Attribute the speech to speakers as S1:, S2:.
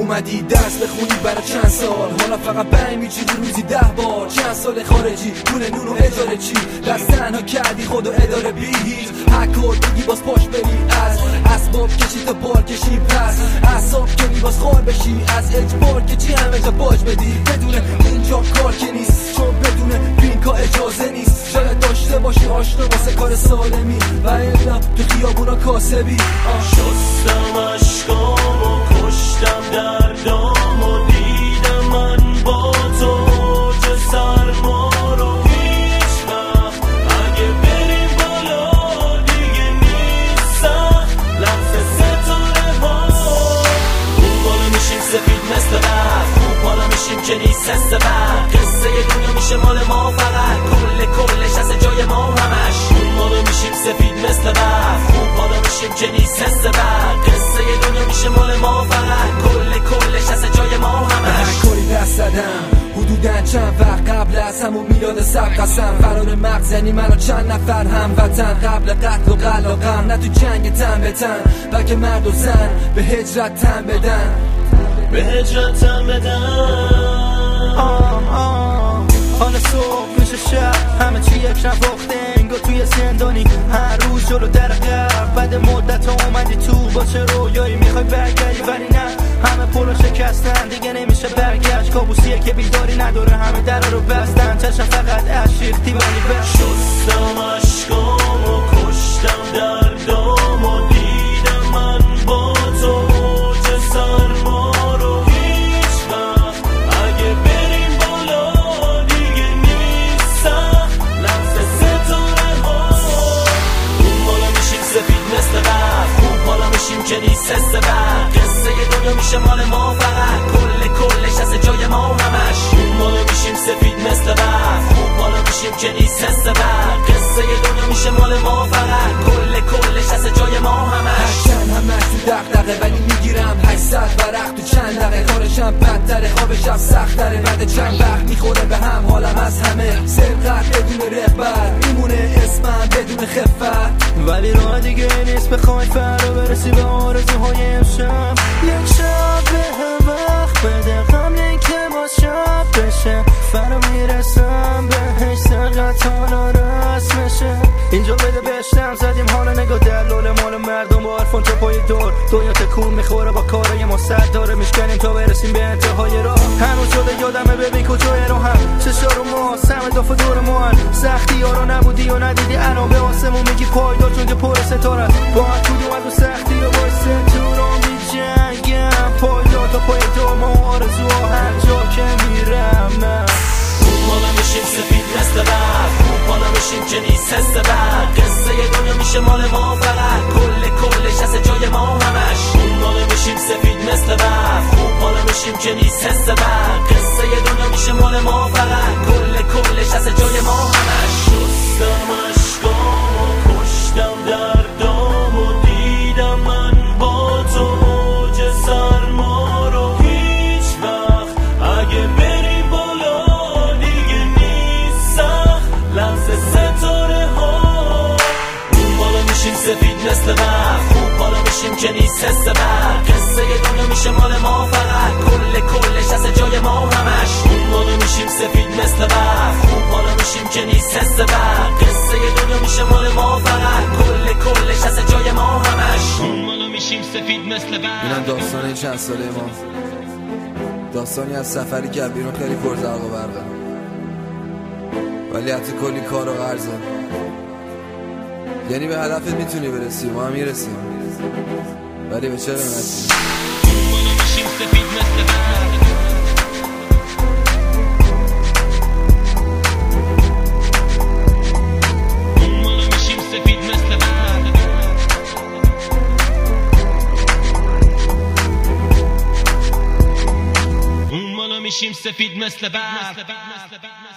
S1: اومدی درس بخونی برای چند سال، حالا فقط بنگ میچیدی روزی 10 بار. چند سال خارجی پول نون و اجاره چی، دست تنها کردی خود و اداره بی هیچ. حکر بگی باز پاش بری از اسباب کشی تا بار کشی، پس اعصاب کنی باز خار بشی از اجبار که چی همه جا باج بدی. بدون اینجا کار که نیست، چون بدون بینکا اجازه نیست. شاید داشته باشی آشنا واسه کار سالمی و الا تو خیابونا کاسبی.
S2: شستم عشقامو کشتم دردامو، دیدم من با تو اوج سرما رو. هیچ وقت اگه بریم بالا دیگه نیست سخت، لحظه ستاره ها. اون بالا میشیم سفید مثل برف، اون بالا میشیم که نیست حس برق. قصه دنیا میشه مال ما فقط، کلش از جای ما همش. اون بالا میشیم سفید مثل برف، اون بالا میشیم که نیست حس برق. قصه دنیا میشه مال ما فقط، کلش از جای ما همش.
S1: کاری دست زدم حدوداً چند وقت قبل از همون میلاد سب قسم. فرار مغز یعنی منو چند نفر هم وطن، قبل قتل و قلاقم نه تو جنگ تن به تن، بلکه مرد و زن به هجرت تن بدن،
S2: به هجرت تن بدن.
S3: حالا صبح میشه شب همه چی یک نواخته، انگار توی زندانی هر روز جلو در قرب. بعد مدت ها اومدی تو با چه رویایی میخوای برگردی، ولی نه همه پلو شکستن دیگه نمیشه برگشت. کابوسیه که بیداری نداره، همه در رو بستن، چشم فقط اشیختی ولی بس.
S2: شستم عشقامو کشتم دردامو، دیدم من با تو اوج سرما رو. هیچ وقت اگه بریم بالا دیگه نیست سخت، لحظه ستاره ها. اون بالا میشیم سفید مثل برف، اون بالا میشیم که نیست حس برق. قصه دنیا میشه مال ما فقط، کلش از جای ما همش. اون بالا میشیم سفید مثل برف، اون بالا میشیم که نیست حس برق. قصه دنیا میشه مال ما فقط، کلش از جای ما همش.
S1: چند همش تو دغدغه ولی میگیرم 800 ورق تو چند دقیقه. کارشم بدتره، خوابشم سختره، بعد چند وقت میخوره به هم حالم از همه. سرقت بدون رهبر میمونه اسمم بدون خفت،
S3: ولی راه دیگه نیست بخوای فردا برسی به آرزوهای امشب. یک شب به وقت بده قبل که ما شب بشه، فردا میرسم بهش سرقت حالا رسمشه. اینجا بده بشتم زدیم حالا نگاه دلول مال مردم با عرفان تا پای دور. دنیا تکون میخوره با کارای ما صد داره، میشکنیم تا برسیم به انتهای راه. هنوز شده یادمه ببین کجای رو هم چشارو ما سم دافه دور ما سختی ها رو نبودی و ندیدی الان به آسمون میگی پایدار چون که پر ستاره. با هر کدوم از اون سختی و بایسته تو رو می جنگم، پایدار تا پای دو ما آرزوها هر جا که میرم.
S2: اون بالا میشیم سفید مثل برف، اون بالا میشیم که نیست حس برق. قصه دنیا میشه مال ما فقط، کلش از جای ما همش. اون بالا میشیم سفید مثل برف، اون بالا میشیم که نیست حس برق. قصه دنیا میشه مال ما فقط، کلش از جای ما همش. شستم عشقامو کشتم دردامو، دیدم من با تو اوج سرما رو. هیچ وقت اگه بریم بالا دیگه نیست سخت، لحظه ستاره ها. اون بالا میشیم سفید مثل برف، اون بالا میشیم که نیست حس برق. قصه دنیا میشه مال ما فقط، کلش از جای ما همش. اون بالا میشیم سفید مثل برف، اون بالا میشیم که نیست حس برق. قصه دنیا میشه مال ما فقط، کلش از جای ما همش. اون بالا میشیم سفید مثل برف.
S1: اینم داستان این چند ساله ما، داستانی از سفری که بیرون خیلی پرزرق و برقه، ولی حتی کلی کار و قرضه. یعنی به هدفت میتونی برسی، ما هم میرسیم، ولی به چه قیمتی؟
S2: اون بالا میشیم سفید مثل برف. اون بالا میشیم سفید مثل برف. اون بالا میشیم سفید مثل برف.